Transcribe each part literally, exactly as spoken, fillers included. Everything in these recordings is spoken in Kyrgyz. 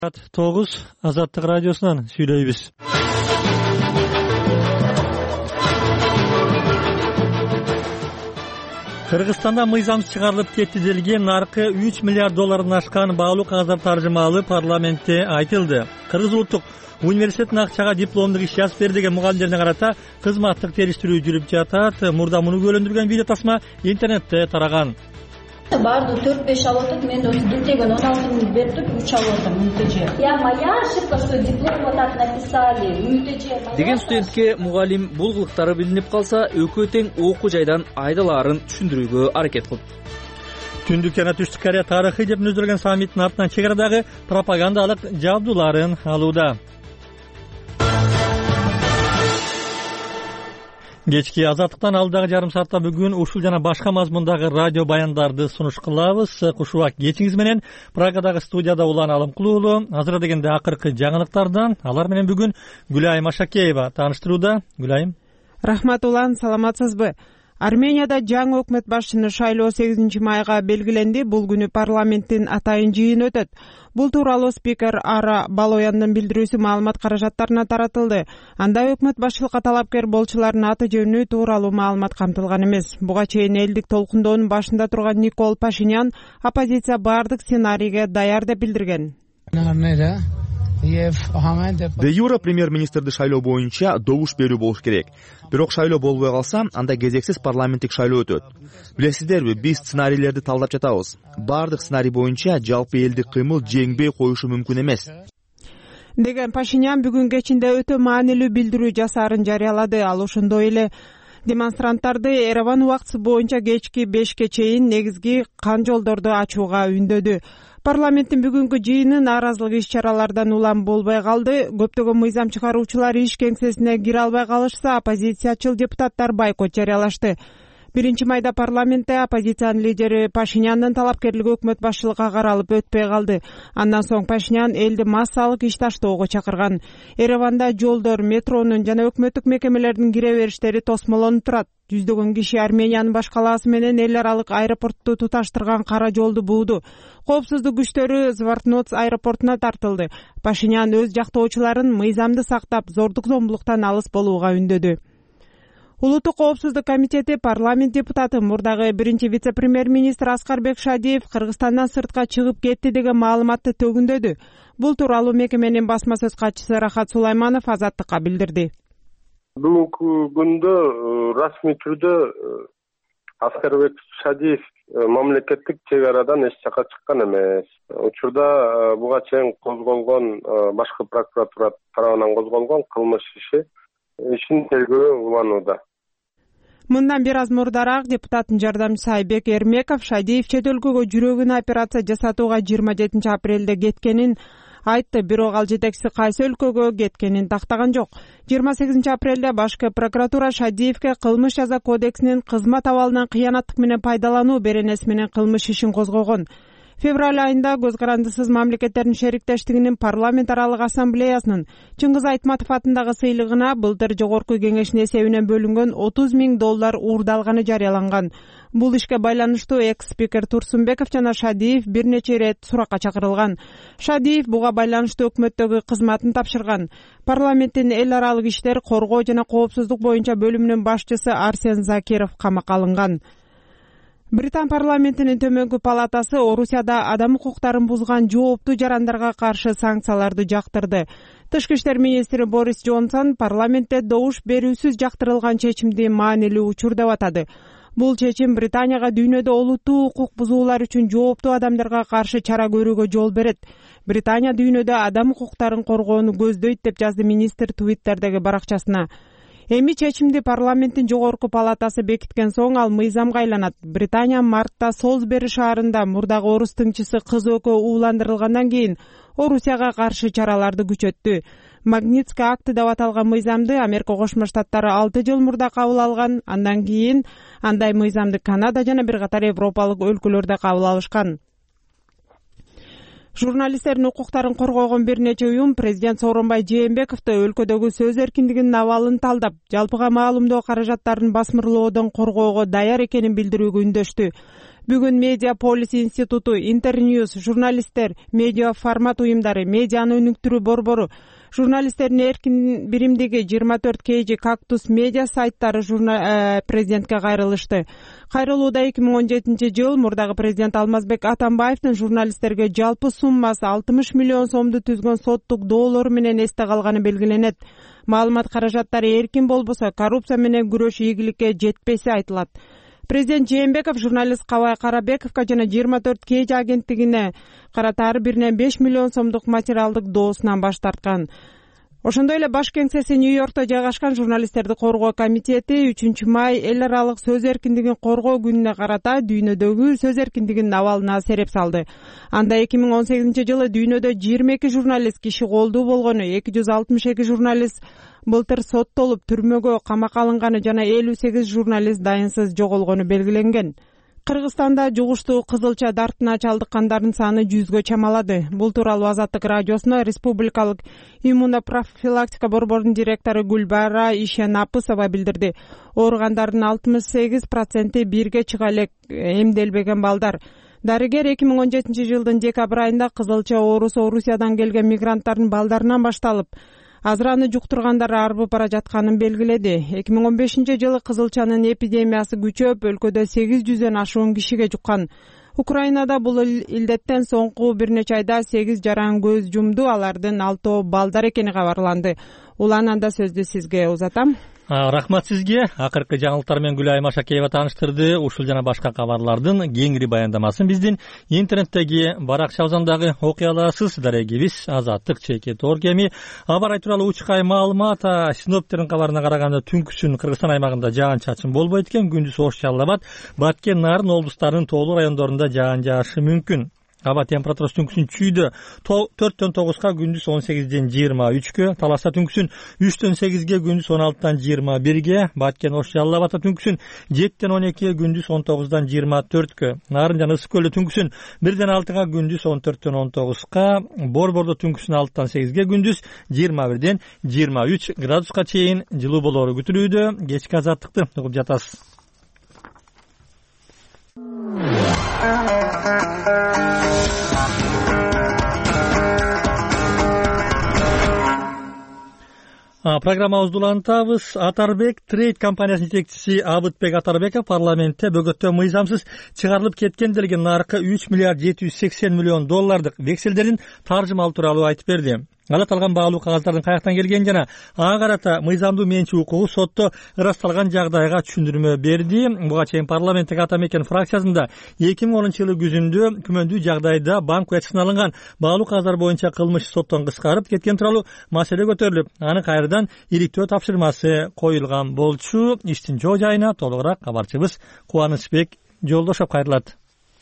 тогуз Азаттык радиосунан сүйлөйбүз. Кыргызстанда мыйзамсыз чыгарылып кетти делген наркы үч миллиард доллардан ашкан баалуу кагаздар таржымалуу парламентте айтылды. Кыргыз улуттук университеттин акчага дипломдук иш жазып бер деген мугалимдерине карата кызматтык териштирүү жүрүп жатат. Мурда муну күбөлөндүргөн видео тасма интернетте тараган. Баардыгы төрт беш алып атат, мен осы дилтеген он алты мүнөт берип туруп үч алып атам МТЖ. Я моя ошибка, что диплом вот так написали. МТЖ деген студентке мугалим бул кылыктары билинип калса, экөө тең окуу жайдан айдалаарын түшүндүрүүгө аракет кылды. Түндүк жана Түштүк Корея тарыхый деп мүнөздөргөн саммиттин артынан чек арадагы пропагандалык жабдууларын алууда. Кечки Азаттыктан алдагы жарым саатта бүгүн ушул жана башка мазмундагы радио баяндарды сунуш кылабыз. Кушубак кечиңиз менен Прагадагы студияда Улан Алымкулуулу. Азыр дегенде акыркы жаңылыктардан алар менен бүгүн Гүлайым Ашакеева тааныштырууда. Гүлайым. Рахмат Улан, саламатсызбы? Арменияда жаңы өкмөт башчыны шайлоо сегизинчи майга белгиленди. Бул күнү парламенттин атайын жыйыны өтөт. Бул тууралуу спикер Ара Балояндын билдирүүсү маалымат каражаттарына таратылды. Анда өкмөт башчылыкка талапкер болчулардын аты жөнү тууралуу маалымат камтылган эмес. Буга чейин элдик толкундоонун башында турган Никол Пашинян оппозиция баардык сценарийге даяр деп билдирген. Де юра премьер-министрди шайлоо боюнча добуш берүү болуш керек. Бирок шайлоо болбой калса, анда кезексиз парламенттик шайлоо өтөт. Билесиздерби, биз сценарийлерди талдап жатабыз. Баардык сценарий боюнча жалпы элдик кыймыл жеңбей коюшу мүмкүн эмес деген Пашинян бүгүн кечинде өтө маанилүү билдирүү жасаарын жарыялады. Ал ошондой эле демонстранттарды Ереван убактысы боюнча кечки бешке чейин негизги кан жолдорду ачууга үндөдү. Парламенттин бүгүнкү жыйыны нааразылык иш-чаралардан улам болбой калды. Көптөгөн мыйзам чыгаруучулар иш кеңсесине кире албай калышса, оппозициячыл депутаттар бойкот жарыялашты. Биринчи майда парламентте оппозициянын лидери Пашиняндын талапкерлиги өкмөт башчылыкка каралып өтпөй калды. Андан соң Пашинян элди массалык иш таштоого чакырган. Ереванда жолдор, метронун жана өкмөттүк мекемелердин кире бериштери тосмолонуп турат. Жүздөгөн киши Армениянын баш калаасы менен эл аралык аэропортту туташтырган кара жолду бууду. Коопсуздук күчтөрү Звартноц аэропортуна тартылды. Пашинян өз жактоочуларын мыйзамды сактап, зордук зомбулуктан алыс болууга үндөдү. Улуттук коопсуздук комитети парламент депутаты мурдагы биринчи вице-премьер-министр Аскарбек Шадиев Кыргызстандан сыртка чыгып кетти деген маалыматты төгүндөдү. Бул тууралуу мекеменин басма сөз катчысы Рахат Сулайманов Азаттыкка билдирди. Бүгүнкү күндө расмий түрдө Аскарбек Шадиев мамлекеттик чек арадан эч жака чыккан эмес. Учурда буга чейин козголгон башкы прокуратура тарабынан козголгон кылмыш иши ишин тергөө уланууда. Мындан бир аз мурдараак депутаттын жардамчысы Айбек Эрмеков Шадиев чет өлкөгө жүрөгүнө операция жасатууга жыйырма жетинчи апрелде кеткенин айтты, бирок ал жетекчиси кайсы өлкөгө кеткенин тактаган жок. жыйырма сегизинчи апрелде башкы прокуратура Шадиевке кылмыш жаза кодексинин кызмат абалынан кыянаттык менен пайдалануу беренеси менен кылмыш ишин козгогон. Февраль айында Көз карандысыз мамлекеттердин шериктештигинин парламент аралык ассамблеясынын Чыңгыз Айтматов атындагы сыйлыгына былтыр жогорку кеңештин эсебинен бөлүнгөн отуз миң доллар уурдалганы жарыяланган. Бул ишке байланыштуу экс-спикер Турсунбеков жана Шадиев бир нече ирет суракка чакырылган. Шадиев буга байланыштуу өкмөттөгү кызматын тапшырган. Парламенттин эл аралык иштер, коргоо жана коопсуздук боюнча бөлүмүнүн башчысы Арсен Закиров камакка алынган. Британ парламентинин төмөнкү палатасы Орусияда адам укуктарын бузган жооптуу жарандарга каршы санкцияларды жактырды. Тышкы иштер министри Борис Джонсон парламентте добуш берүүсүз жактырылган чечимди маанилүү учур деп атады. Бул чечим Британияга дүйнөдө олуттуу укук бузуулар үчүн жооптуу адамдарга каршы чара көрүүгө жол берет. Британия дүйнөдө адам укуктарын коргоону көздөйт деп жазды министр Твиттердеги баракчасына. Эми чечимди парламенттин жогорку палатасы бекиткен соң ал мыйзамга айланат. Британия мартта Солсбери шаарында мурдагы орус тыңчысы кыз экөө ууландырылгандан кийин Орусияга каршы чараларды күчөттү. Магнитский акты деп аталган мыйзамды Америка Кошмо Штаттары алты жыл мурда кабыл алган. Андан кийин андай мыйзамды Канада жана бир катар европалык өлкөлөрдө кабыл алышкан. Журналисттердин укуктарын коргогон бир нече уюм президент Сооронбай Жээнбековду өлкөдөгү сөз эркиндигинин абалын талдап, жалпыга маалымдоо каражаттарын басмырлоодон коргоого даяр экенин билдирүүгө үндөштү. Бүгүн Медиа Полис институту, Интерньюз, журналисттер, медиа формат уюмдары, медианы өнүктүрүү борбору, журналисттердин эркин биримдиги жыйырма төрт кей жи Кактус медиа сайттары журна... президентке кайрылышты. Кайрылууда эки миң он жетинчи жыл мурдагы президент Алмазбек Атамбаевдин журналисттерге жалпы суммасы алтымыш миллион сомду түзгөн соттук доолору менен эсте калганы белгиленет. Маалымат каражаттары эркин болбосо, коррупция менен күрөш ийгиликке жетпеси айтылат. Президент Жээнбеков журналист Кабай Карабековго жана жыйырма төрт кей жи агенттигине карата ар биринен беш миллион сомдук материалдык доосунан баш тарткан. Ошондой эле баш кеңсеси Нью-Йоркто жайгашкан журналисттерди коргоо комитети үчүнчү май эл аралык сөз эркиндигин коргоо күнүнө карата дүйнөдөгү сөз эркиндигинин абалына сереп салды. Анда эки миң он сегизинчи жылы дүйнөдө жыйырма эки журналист киши колдуу болгону, эки жүз алтымыш эки журналист былтыр соттолуп түрмөгө камакка алынганы жана элүү сегиз журналист дайынсыз жоголгону белгиленген. Кыргызстанда жугуштуу кызылча дартына чалдыккандардын саны жүзгө чамалады. Бул тууралуу Азаттык радиосуна Республикалык иммунопрофилактика борборунун директору Гүлбара Ишенапысова билдирди. Ооругандардын алтымыш сегиз проценти бирге чыга элек эмделбеген балдар. Дарыгер эки миң он жетинчи жылдын декабрь айында кызылча оорусу Орусиядан келген мигранттардын балдарынан башталып, азыр аны жуктургандар арбып бара жатканын белгиледи. эки миң он бешинчи жылы кызылчанын эпидемиясы күчөп, өлкөдө сегиз жүздөн ашуун кишиге жуккан. Украинада бул илдеттен соңку бир нече айда сегиз жаран көз жумду, алардын алтоо балдар экени кабарланды. Улананда сөздү сизге узатам. Рахмат сизге. Акыркы жаңылыктар менен Гүлай Машакеева тааныштырды. Ушул жана башка кабарлардын кеңири баяндамасын биздин интернеттеги баракчабыздагы окуя аласыз. Дарегибиз Азаттык чекит оргеми. Абар тууралуу учкай маалымат. Синоптиктердин кабарына караганда түнкүсүн Кыргызстан аймагында жаан чачын болбойт экен. Күндүз Ош, Жалал Абад, Баткен, Нарын облустарынын тоолуу райондорунда жаан жаашы мүмкүн. Аба температурасы түнкүсүн чүйдө төрттөн тогузга, күндүз он сегизден жыйырма үчкө, Таласта түнкүсүн үчтөн сегизге, күндүз он алтыдан жыйырма бирге, Баткен, Ош, Жалал Абадта түнкүсүн жетиден он экиге, күндүз он тогуздан жыйырма төрткө, Нарын жана Ысык көлдө түнкүсүн бирден алтыга, күндүз он төрттөн он тогузга, Борбордо түнкүсүн алтыдан сегизге, күндүз жыйырма бирден жыйырма үч градуска чейин жылуу болоору күтүлүүдө. Кечки азаттыкты угуп жатасыз. Программабызды улантабыз. Атарбек Трейд компаниясынын жетекчиси Абытбек Атарбеков парламентте бөгөттө мыйзамсыз чыгарылып кеткен делген наркы үч миллиард жети жүз сексен миллион доллардык векселдерин таржымалоо тууралуу айтып берди. Ал аталган баалуу кагаздардын каяктан келгени жана ага карата мыйзамдуу менчи укугу сотто ырасталган жагдайга түшүндүрмө берди. Буга чейин парламенттик Ата Мекен фракциясында эки миң онунчу жылы күзүндө күмөндүү жагдайда банк уячысына алынган баалуу кагаздар боюнча кылмыш соттон кыскарып кеткен тууралуу маселе көтөрүлүп, аны кайрадан иликтөө тапшырмасы коюлган болчу. Иштин жоо жайына толугураак кабарчыбыз Кубанычбек Жолдошов кайрылат.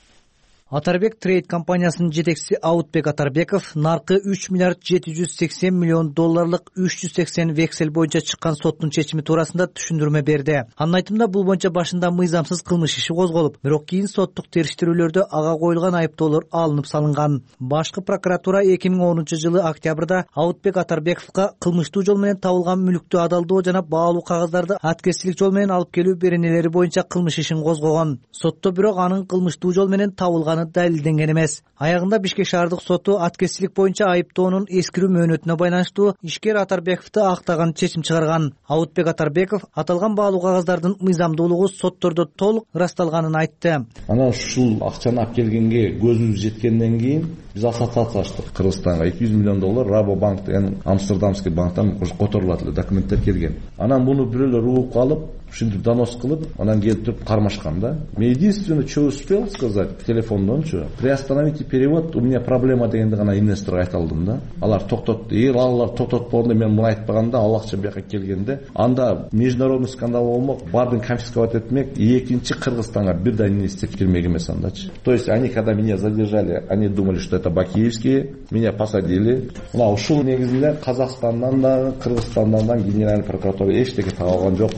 Атарбек Трейд компаниясынын жетекчиси Абытбек Атарбеков наркы үч миллиард жети жүз сексен миллион долларлык үч жүз сексен вексель боюнча чыккан соттун чечими туурасында түшүндүрмө берди. Анын айтымында бул боюнча башында мыйзамсыз кылмыш иши козголуп, бирок кийин соттук териштирүүлөрдө ага коюлган айыптоолор алынып салынган. Башкы прокуратура эки миң онунчу жылы октябрда Абытбек Атарбековго кылмыштуу жол менен табылган мүлүктү адалдоо жана баалуу кагаздарды аткезчилик жол менен алып келүү беренелери боюнча кылмыш ишин козгогон. Сотто бирок анын кылмыштуу жол менен табылган далилденген эмес. Аягында Бишкек шаардык соту аткезчилик боюнча айыптоонун эскирүү мөөнөтүнө байланыштуу ишкер Атарбековду актаган чечим чыгарган. Абытбек Атарбеков аталган баалуу кагаздардын мыйзамдуулугу соттордо толук ырасталганын айтты. Ана ушул акчаны алып келгенге көзүбүз жеткенден кийин биз ассоциация ачтык. Кыргызстанга эки жүз миллион доллар Рабобанк деген Амстердамский банктан котурулат эле, документтер келген. Анан буну бирөөлөр угуп калып, ушинтип донос кылып, анан келип туруп кармашкан да. Мен единственное, что успел сказать телефондончу, приостановите перевод, у меня проблема дегенди гана инвесторго айта алдым да. Алар токтотду. Эгер алар токтотпогондо мен муну айтпаганда, ал акча бияка келгенде, анда международный скандал болмок, баардыгын конфисковать этмек, экинчи Кыргызстанга бирден инвестиция кирмек эмес андачы. То есть они, когда меня задержали, они думали, что это бакиевские, меня посадили. Мына ушул негизинде Казакстандан да, Кыргызстандан да генеральный прокуратура эчтеке таба алган жок.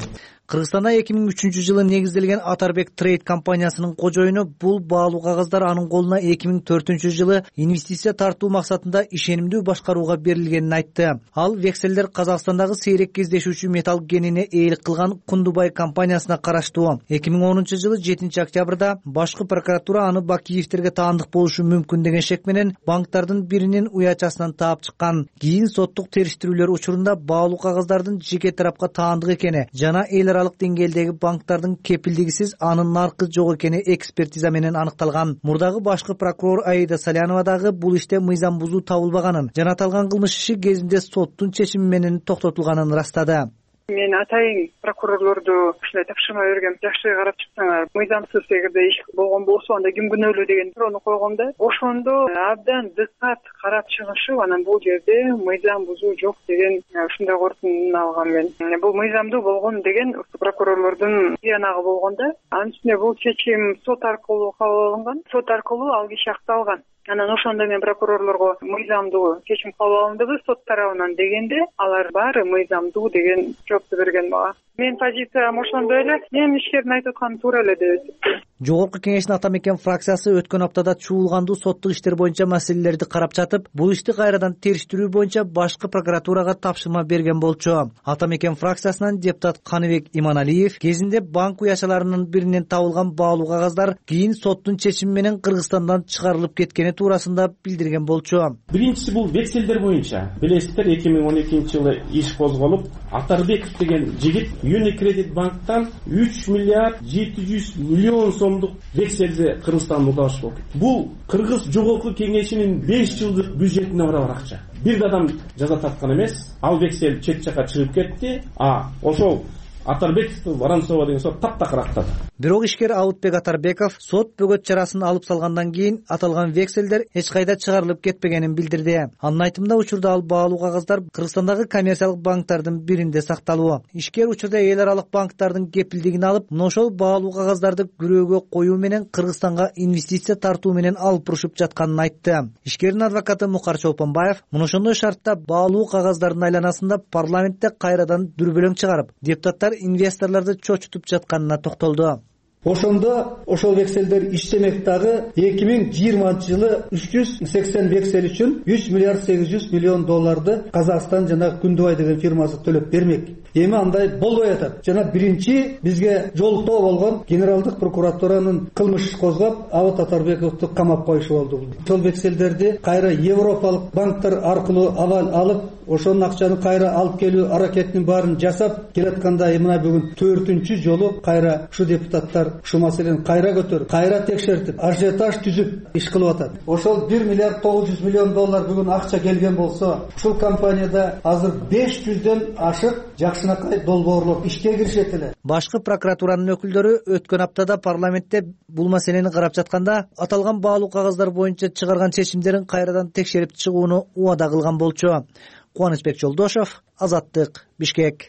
Кыргызстанда эки миң үчүнчү жылы негизделген Атарбек Трейд компаниясынын кожоюну бул баалуу кагаздар анын колуна эки миң төртүнчү жылы инвестиция тартуу максатында ишенимдүү башкарууга берилгенин айтты. Ал векселдер Казакстандагы сейрек кездешүүчү металл кенине ээлик кылган Кундубай компаниясына караштуу. эки миң онунчу жылы жетинчи октябрда башкы прокуратура аны Бакиевтерге таандык болушу мүмкүн деген шек менен банктардын биринин уячасынан таап чыккан. Кийин соттук териштирүүлөр учурунда баалуу кагаздардын жеке тарапка таандык экени жана эл аралык деңгээлдеги банктардын кепилдигисиз анын наркы жок экени экспертиза менен аныкталган. Мурдагы башкы прокурор Аида Салянова дагы бул иште мыйзам бузуу табылбаганын жана аталган кылмыш иши кезинде соттун чечими менен токтотулганын ырастады. Мен атайын прокурорлорду ушундай тапшырма берген. Жакшы карап чыксаңар, мыйзамсыз эгерде иш болгон болсо анда ким күнөөлүү деген суроону койгом да. Ошондо абдан дыкат карап чыгышып, анан бул жерде мыйзам бузуу жок деген ушундай корутундун алгам мен. Бул мыйзамдуу болгон деген прокурорлордун тиянагы болгон да. Анын үстүнө бул чечим сот аркылуу кабыл алынган. Сот аркылуу ал киши акталган. Анан ошондо мен прокурорлорго мыйзамдуу чечим кабыл алындыбы сот тарабынан дегенде, алар баары мыйзамдуу деген жоопту берген мага. Мен позициям ошондой эле, мен ишкердин айтып атканы туура эле деп эсептейм. Жогорку кеңештин Ата Мекен фракциясы өткөн аптада чуулгандуу соттук иштер боюнча маселелерди карап жатып, бул ишти кайрадан териштирүү боюнча башкы прокуратурага тапшырма берген болчу. Ата Мекен фракциясынан депутат Каныбек Иманалиев кезинде банк уячаларынын биринен табылган баалуу кагаздар кийин соттун чечими менен Кыргызстандан чыгарылып кеткени туурасында билдирген болчу. Биринчиси бул векселдер боюнча. Билесиздер, эки миң он экинчи жылы иш козголуп, Атарбеков деген жигит Unicredit банктан үч миллиард жети жүз миллион сомдук векселди Кыргызстанга удаш болду. Бул Кыргыз жогорку кеңешинин беш жылдык бюджетине барабар акча. Бир адам жаза тарткан эмес, ал вексель чет жака чыгып кетти, а ошол Атарбековду Воронцова деген сот таптакыр актады. Бирок ишкер Аутбек Атарбеков сот бөгөт чарасын алып салгандан кийин аталган векселдер эч кайда чыгарылып кетпегенин билдирди. Анын айтымында учурда ал баалуу кагаздар Кыргызстандагы коммерциялык банктардын биринде сакталуу. Ишкер учурда эл аралык банктардын кепилдигин алып, мына ошол баалуу кагаздарды күрөөгө коюу менен Кыргызстанга инвестиция тартуу менен алып урушуп жатканын айтты. Ишкердин адвокаты Мукар Чолпонбаев мына ошондой шартта баалуу кагаздардын айланасында парламентте кайрадан дүрбөлөң чыгарып, депутаттар инвесторлорду чочутуп жатканына токтолду. Ошондо ошол векселдер иштемек дагы эки миң жыйырманчы жылы үч жүз сексен вексель үчүн үч миллиард сегиз жүз миллион долларды Казакстан жана Кундубай деген фирмасы төлөп бермек. Эми андай болбой атат. Жана биринчи бизге жолуктоо болгон генералдык прокуратуранын кылмыш козгоп, Абат Атарбековду камап коюшу болду. Ошол векселдерди кайра европалык банктар аркылуу авал алып, ошонун акчаны кайра алып келүү аракетинин баарын жасап келатканда мына бүгүн төртүнчү жолу кайра ушу депутаттар ушу маселени кайра көтөрүп, кайра текшертип, ажиотаж түзүп иш кылып атат. Ошол бир миллиард тогуз жүз миллион доллар бүгүн акча келген болсо, ушул компанияда азыр беш жүздөн ашык жакшынакай долбоорлор ишке киришет эле. Башкы прокуратуранын өкүлдөрү өткөн аптада парламентте бул маселени карап жатканда, аталган баалуу кагаздар боюнча чыгарган чечимдерин кайрадан текшерип чыгууну убада кылган болчу. Кубанычбек Жолдошов, Азаттык, Бишкек.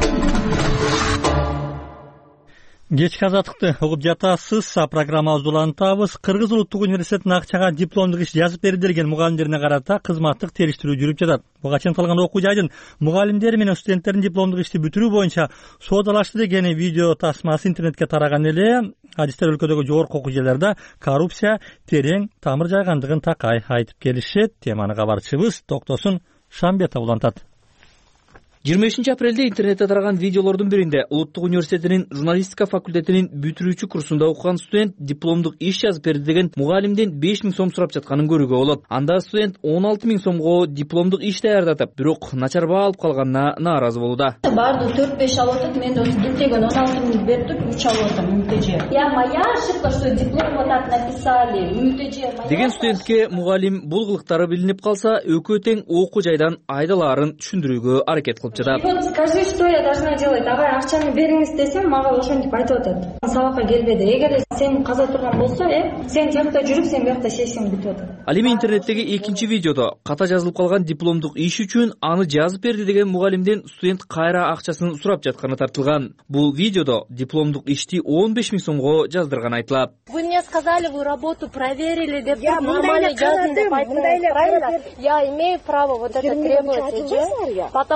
Кечки азаттыкты угуп жатасыз. Программабызды улантабыз. Кыргыз улуттук университетинин Акчага дипломдук иш жазып берди деген мугалимдерине карата кызматтык териштирүү жүрүп жатат. Буга чейин калган окуу жайдын мугалимдер менен студенттердин дипломдук ишти бүтүрүү боюнча соодалашты деген видео тасмасы интернетке тараган эле. Адистер өлкөдөгү жогорку окуу жайларда коррупция терең тамыр жайгандыгын такай айтып келишет. Теманы кабарчыбыз Токтосун Шамбетов улантат. жыйырма бешинчи апрелде интернетте тараган видеолордун биринде Улуттук университетинин журналистика факультетинин бүтүрүүчү курсунда окуган студент дипломдук иш жазып берди деген мугалимден беш миң сом сурап жатканын көрүүгө болот. Анда студент он алты миң сомго дипломдук иш даярдатып, бирок начар баа алып калганына нааразы болууда. Баардыгы төрт беш алып атат, мен да дилтеген он алты миң берип туруп үч алып атам МТЖ. Я моя ошибка, что диплом вот так написали. МТЖ деген студентке мугалим бул кылыктары билинип калса, экөө тең окуу жайдан айдалаарын түшүндүрүүгө аракет кылып. Вот скажи, что я должна делать? Давай акчаны бериңиз десем, мага ошентип айтып атат. Сабакка келбеди. Эгер сен каза турган болсо, э, сен тиякта жүрүп, сен биякта сессияң бүтүп атат. Ал эми интернеттеги экинчи видеодо ката жазылып калган дипломдук иш үчүн аны жазып берди деген мугалимден студент кайра акчасын сурап жатканы тартылган. Бул видеодо дипломдук ишти он беш миң сомго жаздырган айтылат. Вы мне сказали, вы работу проверили, деп нормально жаздым деп айтылат. Я имею право вот это требовать, потому что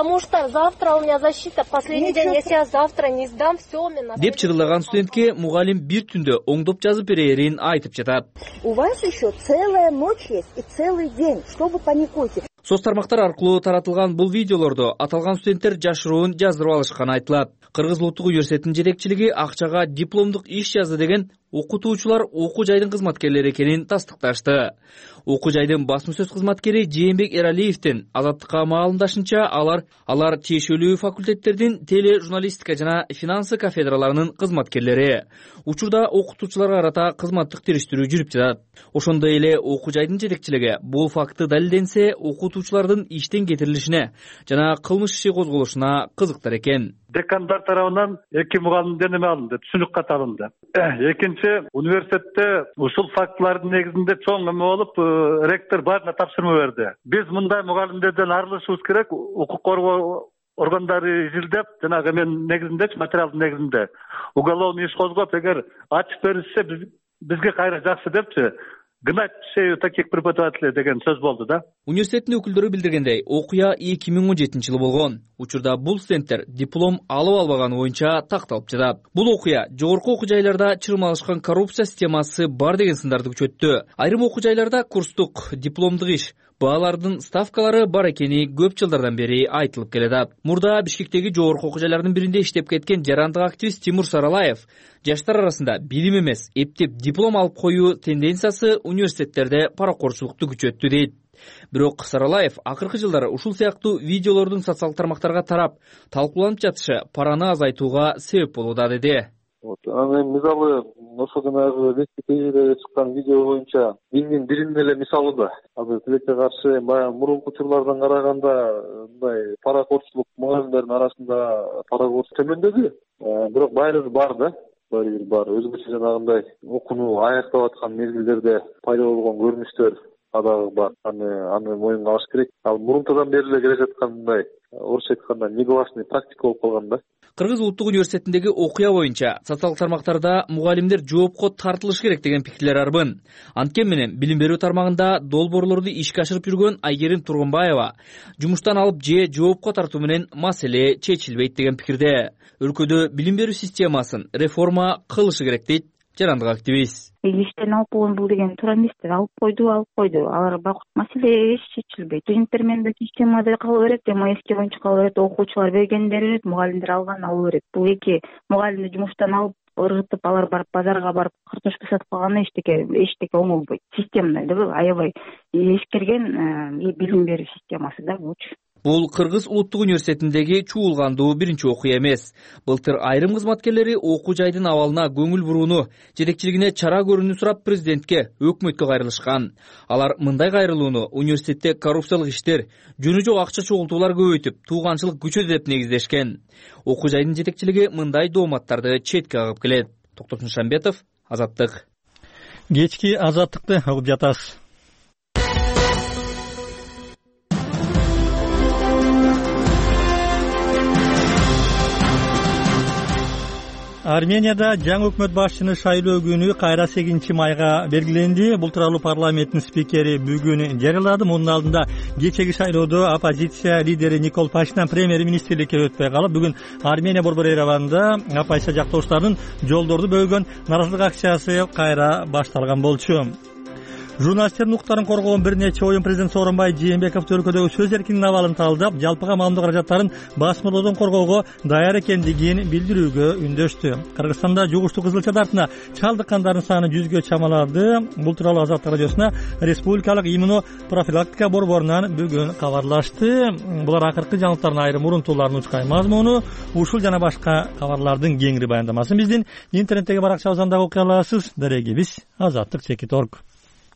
знаю, завтра у меня защита, последний день, если я завтра не сдам, все, у меня... деп чырылдаган студентке мугалим бир түндө оңдоп жазып берерин айтып жатат. У вас еще целая ночь есть и целый день, что вы паникуете? Соц тармактар аркылуу таратылган бул видеолордо аталган студенттер жашыруун жаздырып алышканы айтылат. Кыргыз Улуттук университетинин жетекчилиги акчага дипломдук иш жазды деген окутуучулар окуу жайдын кызматкерлери экенин тастыкташты. Окуу жайдын басма сөз кызматкери Жээнбек Эралиевдин Азаттыкка маалымдашынча, алар алар тиешелүү факультеттердин теле журналистика жана финансы кафедраларынын кызматкерлери. Учурда окутуучуларга карата кызматтык териштирүү жүрүп жатат. Ошондой эле окуу жайдын жетекчилиги бул факты далилденсе, окутуучулардын иштен кетирилишине жана кылмыш иши козголушуна кызыктар экен. Декандар тарабынан эки мугалимден эме алынды, түшүнүк кат алынды. Экинчи, университетте ушул фактылардын негизинде чоң эме болуп, ректор баарына тапшырма берди. Биз мындай мугалимдерден арылышыбыз керек, укук коргоо органдары изилдеп, жанагы мен негизинде, материалдын негизинде уголовный иш козгоп, эгер ачып берилсе, бизге кайра жакшы депчи, гнать шею таких преподавателей деген сөз болду да. Университеттин өкүлдөрү билдиргендей, окуя эки миң он жетинчи жылы болгон. Учурда бул студенттер диплом алып албаганы боюнча такталып жатат. Бул окуя жогорку окуу жайларда чырмалышкан коррупция системасы бар деген сындарды күчөттү. Айрым окуу жайларда курстук, дипломдук иш, баалардын ставкалары бар экени көп жылдардан бери айтылып келет. Мурда Бишкектеги жогорку окуу жайлардын биринде иштеп кеткен жарандык активист Тимур Саралаев жаштар арасында билим эмес, эптеп диплом алып коюу тенденциясы университеттерде паракорчулукту күчөттү дейт. Бирок Саралаев акыркы жылдары ушул сыяктуу видеолордун социалдык тармактарга тарап, талкууланып жатышы параны азайтууга себеп болууда деди. Аны мисалы ошо жанагы Википедияда чыккан видео боюнча биздин биринин эле мисалы да. Азыр тилекке каршы баягы мурунку учурлардан караганда мындай паракорчулук мугалимдердин арасында паракорчулук төмөндөдү. Бирок байыры бар да. Байыры бар. Өзгөчө жанагындай окууну аяктап аткан мезгилдерде пайда болгон көрүнүштөр адагы бар. Аны аны моюнга алыш керек. Ал мурунтадан бери эле келе жаткандай, орусча айтканда негласный практика болуп калган да. Кыргыз Улуттук университетиндеги окуя боюнча социалдык тармактарда мугалимдер жоопко тартылышы керек деген пикирлер арбын. Анткени менен билим берүү тармагында долбоорлорду ишке ашырып жүргөн Айгерим Тургунбаева жумуштан алып же жоопко тартуу менен маселе чечилбейт деген пикирде. Өлкөдө билим берүү системасын реформа кылышы керек дейт жарандык активист. Иштен алып болгон бул деген туура эмес. Алып койду, алып койду. Алар бак маселе эч чечилбейт. Студенттер менен системада кала берет, МСК боюнча кала берет, окуучулар бергенин бере берет, мугалимдер алган ала берет. Бул эки мугалимди жумуштан алып ыргытып, алар барып базарга барып картошка сатып калганда эчтеке эчтеке оңолбойт. Системный да бул аябай эскерген билим берүү системасы да булчу. Бул Кыргыз Улуттук университетиндеги чуулгандуу биринчи окуя эмес. Былтыр айрым кызматкерлери окуу жайдын абалына көңүл бурууну, жетекчилигине чара көрүүнү сурап президентке, өкмөткө кайрылышкан. Алар мындай кайрылууну университетте коррупциялык иштер, жөнү жок акча чогултуулар көбөйтүп, тууганчылык күчөдү деп негиздешкен. Окуу жайдын жетекчилиги мындай дооматтарды четке кагып келет. Токтосун Шамбетов, Азаттык. Кечки Азаттыкты угуп жатасыз. Арменияда жаңы өкмөт башчыны шайлоо күнү кайра сегизинчи майга белгиленди. Бул тууралуу парламенттин спикери бүгүн жарыялады. Мунун алдында кечеги шайлоодо оппозиция лидери Никол Пашинян премьер-министрликке өтпөй калып, бүгүн Армения борбор Ереванда оппозиция жактоошторунун жолдорду бөлгөн наразылык акциясы кайра башталган болчу. Журналисттердин укуктарын коргоон бир нече оюн президент Сооронбай Жээнбеков өлкөдөгү сөз эркиндигинин абалын талдап, жалпыга маалымдоо каражаттарын басмалоодон коргоого даяр экендигин билдирүүгө үндөштү. Кыргызстанда жугуштуу кызылча дартына чалдыккандардын саны жүзгө чамалады. Бул тууралуу Азаттык радиосуна республикалык иммунопрофилактика борборунан бүгүн кабарлашты. Булар акыркы жаңылыктардын айрым урунтууларынын учкай мазмуну, ушул жана башка кабарлардын кеңири баяндамасын биздин интернеттеги баракчабыздан дагы окуй аласыз. Дарегибиз азаттык чекит точка орг.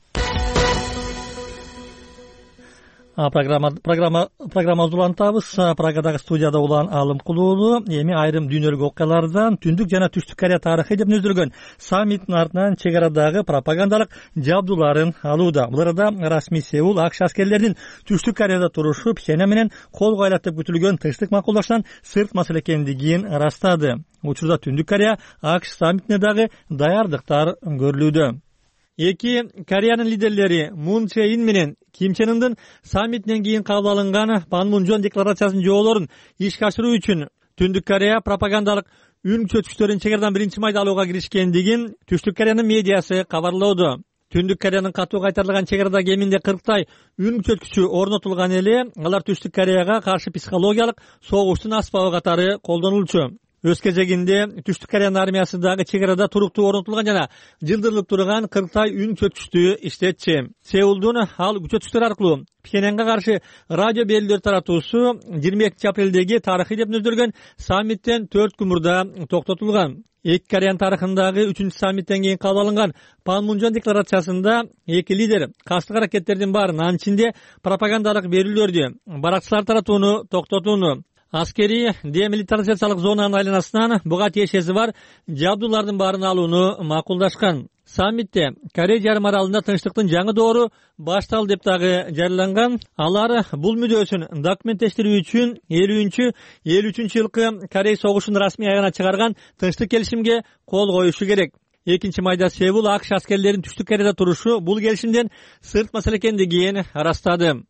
Программа программа программабызды улантабыз. Прагадагы студияда улан Алым Кулуулу эми айрым дүйнөлүк окуялардан түндүк жана түштүк Корея тарыхы деп нөздөргөн саммиттин артынан чек арадагы пропагандалык жабдууларын алууда. Бул арада расмий Сеул АКШ аскерлеринин түштүк Кореяда турушу Пхеньян менен кол коюлат деп күтүлгөн тынчтык макулдаштан сырт маселе экендигин ырастады. Учурда түндүк Корея АКШ саммитине дагы даярдыктар көрүлүүдө. Эки Кореянын лидерлери Мун Чже Ин менен Ким Чен Ындын саммитинен кийин кабыл алынган Панмунжон декларациясынын жоолорун ишке ашыруу үчүн Түндүк Корея пропагандалык үн күчөткүчтөрүн чегердан биринчи майда алууга киришкендигин Түштүк Кореянын медиасы кабарлоодо. Түндүк Кореянын катуу кайтарылган чегерада кеминде кырктай үн күчөткүчү орнотулган эле алар Түштүк Кореяга каршы психологиялык согуштун аспабы катары колдонулчу. Өз кезегинде Түштүк Кореянын армиясы дагы чегерада туруктуу орнотулган жана жылдырылып турган кырктай үн күчөткүчтү иштетчи. Сеулдун ал күчөткүчтөр аркылуу Пхеньянга каршы радио берүүлөр таратуусу жыйырма экинчи апрелдеги тарыхый деп нөздөргөн саммиттен төрт күн мурда токтотулган. Эки Кореян тарыхындагы үчүнчү саммиттен кийин кабыл алынган Панмунжон декларациясында эки лидер кастык аракеттердин баарын, анын ичинде пропагандалык берүүлөрдү, баракчылар таратууну токтотууну, аскерий демилитаризациялык зонанын айланасынан буга тиешеси бар жабдуулардын баарын алууну макулдашкан. Саммитте Корея жарым аралында тынчтыктын жаңы доору башталды деп дагы жарыяланган. Алар бул мүдөөсүн документтештирүү үчүн элүүнчү элүү үчүнчү жылкы Корея согушун расмий аягына чыгарган тынчтык келишимге кол коюшу керек. экинчи майда Сеул АКШ аскерлеринин Түштүк Кореяда турушу бул келишимден сырт маселе экендигин ырастады.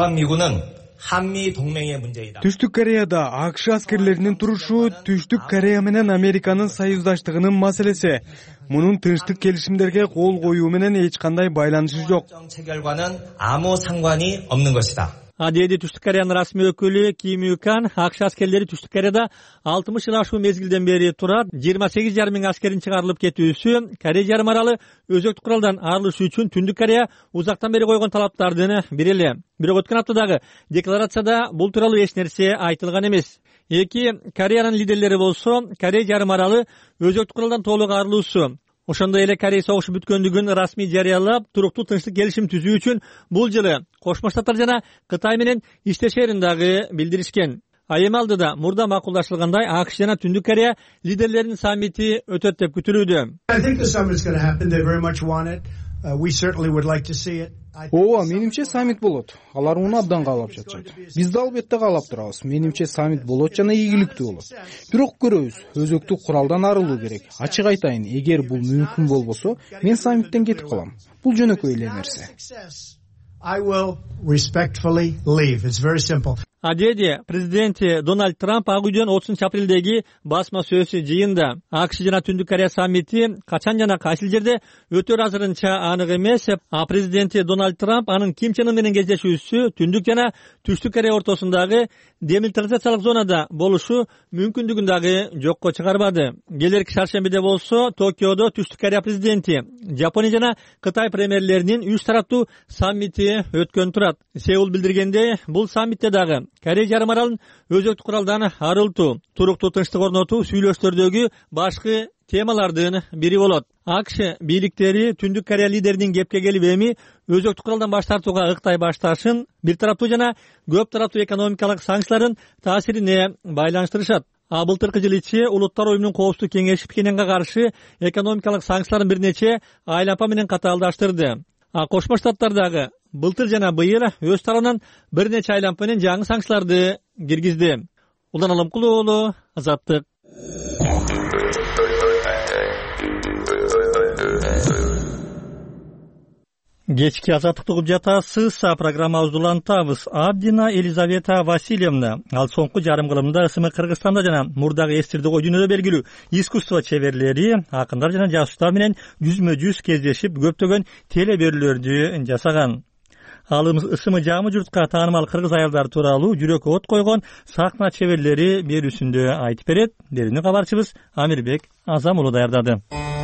Түштүк Кореяда АКШ аскерлеринин турушу Түштүк Корея менен Американын союздаштыгынын маселеси. Мунун тынчтык келишимдерге кол коюу менен эч кандай байланышы жок. Адеди Түштүк Кореянын расмий өкүлү Ким Ю Кан АКШ аскерлери Түштүк Кореяда алтымыш жыл ашуу мезгилден бери турат, жыйырма сегиз жарым миң аскерин чыгарылып кетүүсү Корея жарым аралы өзөктүк куралдан арылыш үчүн Түндүк Корея узактан бери койгон талаптардын бири эле. Бирок өткөн аптадагы декларацияда бул тууралуу эч нерсе айтылган эмес. Эки Кореянын лидерлери болсо Корея жарым аралы өзөктүк куралдан толук арылуусу, ошондой эле Корея согушу бүткөндүгүн расмий жарыялап, туруктуу тынчтык келишим түзүү үчүн бул жылы Кошмо Штаттар жана Кытай менен иштешерин дагы билдиришкен. А эми алдыда мурда макулдашылгандай АКШ жана Түндүк Корея лидерлеринин саммити өтөт деп күтүлүүдө. Ооба, менимче саммит болот. Алар уну абдан каалап жатышат. Биз да албетте каалап турабыз. Менимче саммит болот жана ийгиликтүү болот. Бирок көрөбүз, өзөктүк куралдан арылуу керек. Ачык айтайын, эгер бул мүмкүн болбосо, мен саммиттен кетип калам. Бул жөнөкөй эле нерсе. Адеди президенти Дональд Трамп Ак үйдөн отузунчу апрелдеги басма сөз жыйында АКШ жана Түндүк Корея саммити качан жана кайсы жерде өтөр азырынча анык эмес. А президенти Дональд Трамп анын Ким Чен Ын менен кездешүүсү Түндүк жана Түштүк Корея ортосундагы демилитаризациялык зонада болушу мүмкүндүгүн дагы жокко чыгарбады. Келерки шаршембиде болсо Токиодо Түштүк Корея президенти, Жапония жана Кытай премьерлеринин үч тараптуу саммити өткөн турат. Сеул билдиргенде, бул саммитте дагы Корея жарым аралын өзөктүк куралдан арылтуу, туруктуу тынчтык орнотуу сүйлөштөрдөгү башкы темалардын бири болот. АКШ бийликтери Түндүк Корея лидеринин кепке келип эми өзөктүк куралдан баш тартууга ыктай башташын бир тараптуу жана көп тараптуу экономикалык санкциялардын таасирине байланыштырышат. А былтыркы жыл ичи Улуттар уюмунун коопсуздук кеңеши Пхеньянга каршы экономикалык санкцияларын бир нече айлампа менен катаалдаштырды. А Кошмо Штаттар дагы былтыр жана быйыл өз тарабынан бир нече айлампа менен жаңы санкцияларды киргизди. Улан Алымкул уулу, Азаттык. Кечки Азаттыкты угуп жатасыз. Программабызды улантабыз. Абдина Елизавета Васильевна ал соңку жарым кылымда ысымы Кыргызстанда жана мурдагы эстирди ой дүйнөдө белгилүү искусство чеберлери, акындар жана жазуучулар менен жүзмө жүз кездешип көптөгөн теле берүүлөрдү жасаган. Ал ысымы жамы журтка таанымал кыргыз аялдар тууралуу жүрөккө от койгон сахна чеберлери берүүсүндө айтып берет. Берүүнү кабарчыбыз Амирбек Азам уулу даярдады.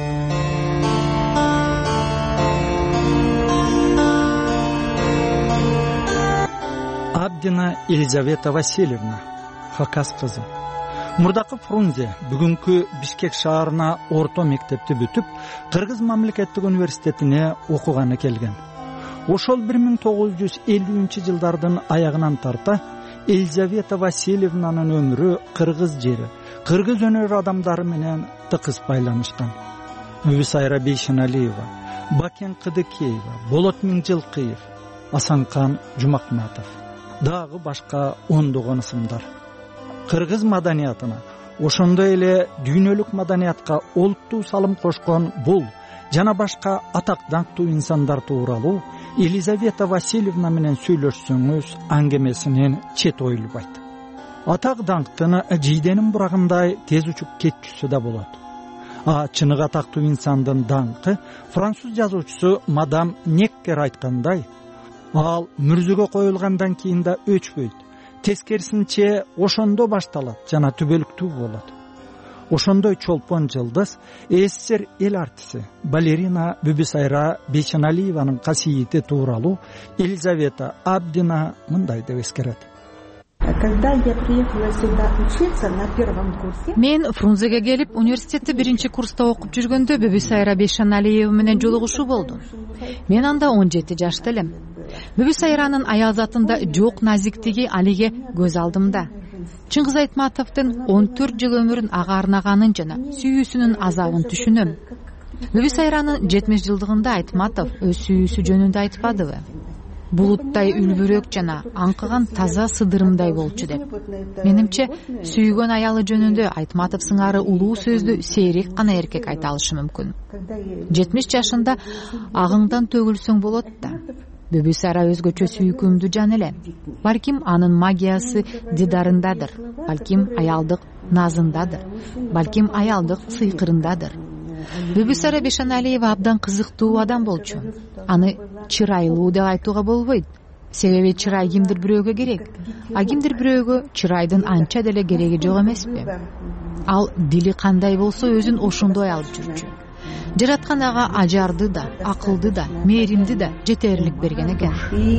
Абдина Елизавета Васильевна, Хакас кызы. Мурдакы Фрунзе бүгүнкү Бишкек шаарына орто мектепти бүтүп, Кыргыз мамлекеттик университетине окуганы келген. Ошол бир миң тогуз жүз элүүнчү жылдардын аягынан тарта Елизавета Васильевнанын өмүрү кыргыз жери, кыргыз өнөр адамдары менен тыкыз байланышкан. Мүбүсайра Бейшеналиева, Бакен Кыдыкеева, Болот Миңжилкыев, Асанкан Жумакматов, дагы башка ондогон ысымдар. Кыргыз маданиятына, ошондой эле дүйнөлүк маданиятка олуттуу салым кошкон бул жана башка атак даңктуу инсандар тууралуу Елизавета Васильевна менен сүйлөшсөңүз аңгемесинен чет оюлбайт. Атак даңктын жийденин бурагындай тез учуп кетчүсү да болот. А чыныгы атактуу инсандын даңкы француз жазуучусу мадам Неккер айткандай, ал мүрзөгө коюлгандан кийин да өчпөйт. Тескерисинче ошондо башталат жана түбөлүктүү болот. Ошондой чолпон жылдыз СССР эл артиси балерина Бүбүсайра Бейшеналиеванын касиети тууралуу Елизавета Абдина мындай деп эскерет. Мен Фрунзеге келип, университетте биринчи курста окуп жүргөндө Бүбүсайра Бейшеналиева менен жолугушуу болду. Мен анда он жети жашта элем. Бүбүсайранын аял затында жок назиктиги алиге көз алдымда. Чыңгыз Айтматовдун он төрт жыл өмүрүн ага арнаганын жана сүйүүсүнүн азабын түшүнөм. Бүбүсайранын жетимиш жылдыгында Айтматов өз сүйүүсү жөнүндө айтпадыбы? Булуттай үлбүрөк жана аңкыган таза сыдырымдай болчу деп. Менимче, сүйгөн аялы жөнүндө Айтматов сыңары улуу сөздү сейрек гана эркек айта алышы мүмкүн. жетимиш жашында агыңдан төгүлсөң болот да. Бүбүсайра өзгөчө сүйкүмдүү жан эле. Балким анын магиясы дидарындадыр, балким аялдык назындадыр, балким аялдык сыйкырындадыр. Бүбүсайра Бейшеналиева абдан кызыктуу адам болчу. Аны чырайлуу деп айтууга болбойт. Себеби чырай кимдир бирөөгө керек, а кимдир бирөөгө чырайдын анча деле кереги жок эмеспи? Ал дили кандай болсо өзүн ошондой алып жүрчү. Жараткан ага ажарды да, акылды да, мээримди да жетерлик берген экен.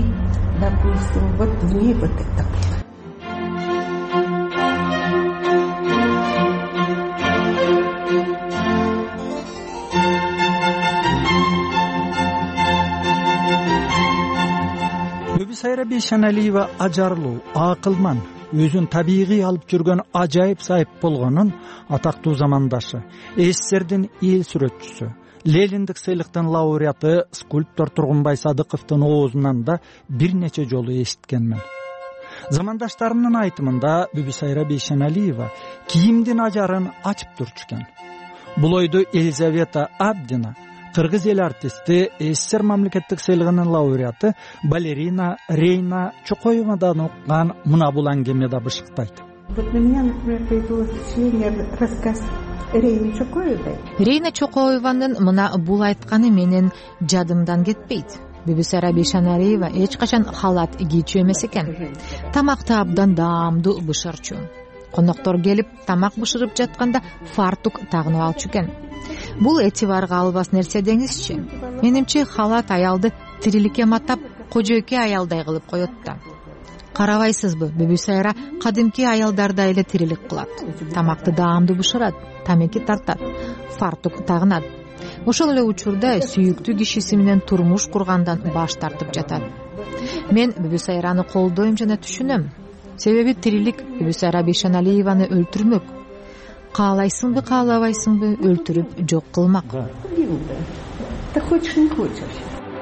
Бүбүсайра Бейшеналиева ажарлуу, акылман, өзүн табигый алып жүргөн ажайып сайып болгонун атактуу замандашы, СССРдин эл сүрөтчүсү, Лениндик сыйлыктын лауреаты скульптор Тургунбай Садыковдун оозунан да бир нече жолу эшиткенмин. Замандаштарымдын айтымында Бүбүсайра Бейшеналиева кийимдин ажарын ачып турчу экен. Бул ойду Елизавета Абдина, кыргыз эл артисти, СССР мамлекеттик сыйлыгынын лауреаты балерина Рейна Чокоевадан уккан мына бул аңгемеде бышыктайт. Вот на меня, например, появилось впечатление рассказ Рейны Чокоевой. Рейна Чокоеванын мына бул айтканы менен жадымдан кетпейт. Бүбүсайра Бейшеналиева эч качан халат кийчү эмес экен. Тамакты абдан даамдуу бышырчу. Коноктор келип тамак бышырып жатканда фартук тагынып алчу экен. Бул этибарга албас нерсе деңизчи. Менимче халат аялды тириликке матап кожойке аялдай кылып коет да. Карабайсызбы, Бүбүсайра кадимки аялдардай эле тирилик кылат. Тамакты даамдуу бышырат, тамеки тартат, фартук тагынат. Ошол эле учурда сүйүктүү кишиси менен турмуш кургандан баш тартып жатат. Мен Бүбүсайраны колдойм жана түшүнөм. Себеби тирилик Бүбүсайра Бейшеналиеваны өлтүрмөк. Каалайсыңбы, каалабайсыңбы, өлтүрүп жок кылмак. Ты хочешь, не хочешь.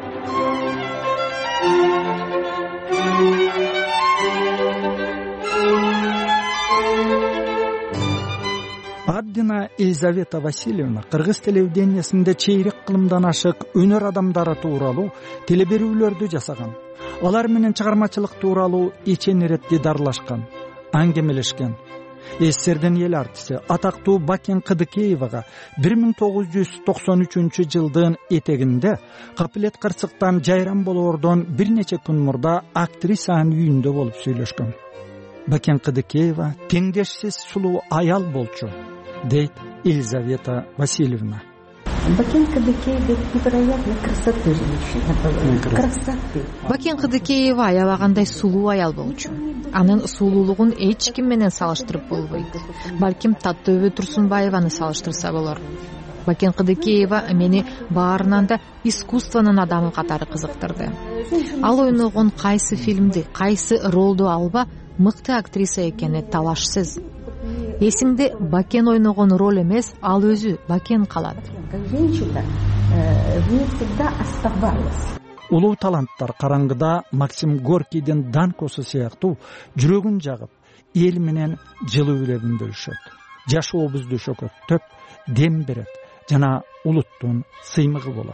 Абдина Елизавета Васильевна кыргыз телевидениясында чейрек кылымдан ашык өнөр адамдары тууралуу телеберүүлөрдү жасаган. Алар менен чыгармачылык тууралуу эчен ирет дидарлашкан, аңгемелешкен. СССРдин эл артиси атактуу Бакен Кыдыкеевага бир миң тогуз жүз токсон үчүнчү жылдын этегинде капилет кырсыктан жайран болоордон бир нече күн мурда актрисанын үйүндө болуп сүйлөшкөн. Бакен Кыдыкеева теңдешсиз сулуу аял болчу, дейт Елизавета Васильевна. Бакен Кыдыкеева невероятной красоты женщина была. Красоты. Бакен Кыдыкеева аябагандай сулуу аял болчу. Анын сулуулугун эч ким менен салыштырып болбойт. Балким Таттөбө Турсунбаеваны салыштырса болор. Бакен Кыдыкеева мени баарынан да искусствонун адамы катары кызыктырды. Ал ойногон кайсы фильмди, кайсы ролду алба мыкты актриса экени талашсыз. Эсиңде Бакен ойногон роль эмес, ал өзү Бакен калат. Женщина в ней всегда оставалась. Улуу таланттар караңгыда Максим Горкийдин Данкосу сыяктуу жүрөгүн жагып, эл менен жылуу үлөгүн бөлүшөт. Жашообузду шөкөттөп, дем берет жана улуттун сыймыгы болот.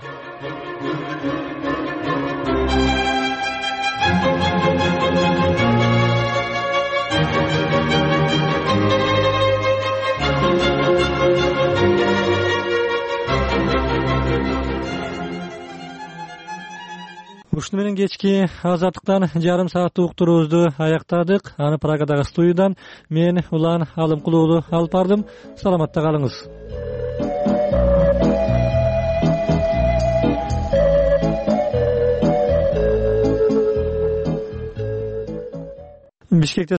Ушуну менен кечки азаттыктан жарым сааттык уктуруубузду аяктадык. Аны Прагадагы студиядан мен Улан Алымкулуулу алып бардым. Саламатта калыңыз. Бишкекте